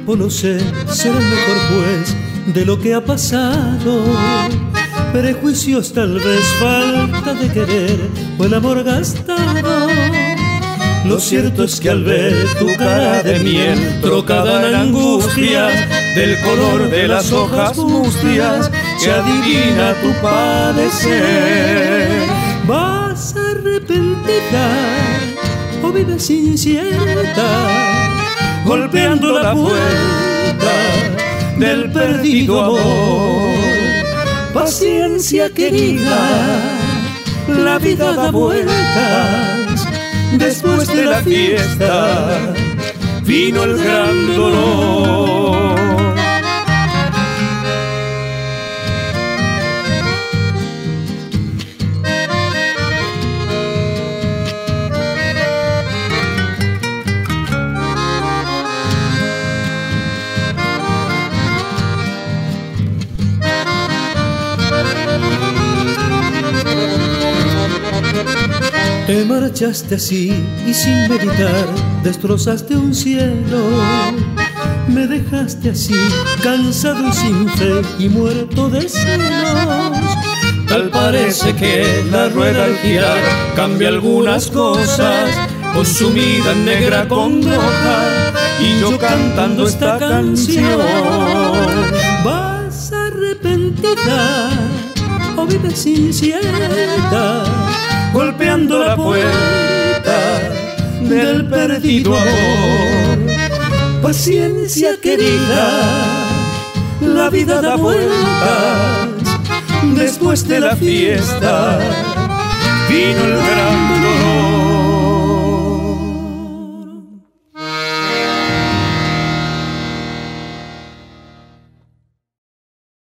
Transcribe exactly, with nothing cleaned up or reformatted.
tiempo, lo sé, será el mejor juez de lo que ha pasado. Prejuicios tal vez, falta de querer o el amor gastado. Lo cierto es que al ver tu cara de miel trocada en angustia, del color de las hojas mustias, se adivina tu padecer. ¿Vas arrepentida o vives incierta, golpeando la puerta del perdido amor? Paciencia querida, la vida da vueltas. Después de la fiesta vino el gran dolor. Te marchaste así y sin meditar, destrozaste un cielo. Me dejaste así, cansado y sin fe y muerto de celos. Tal parece que la rueda al girar cambia algunas cosas, consumida en negra congoja y yo cantando esta canción. ¿Vas arrepentida o vives incierta, golpeando la puerta del perdido amor? Paciencia querida, la vida da vueltas. Después de la fiesta vino el gran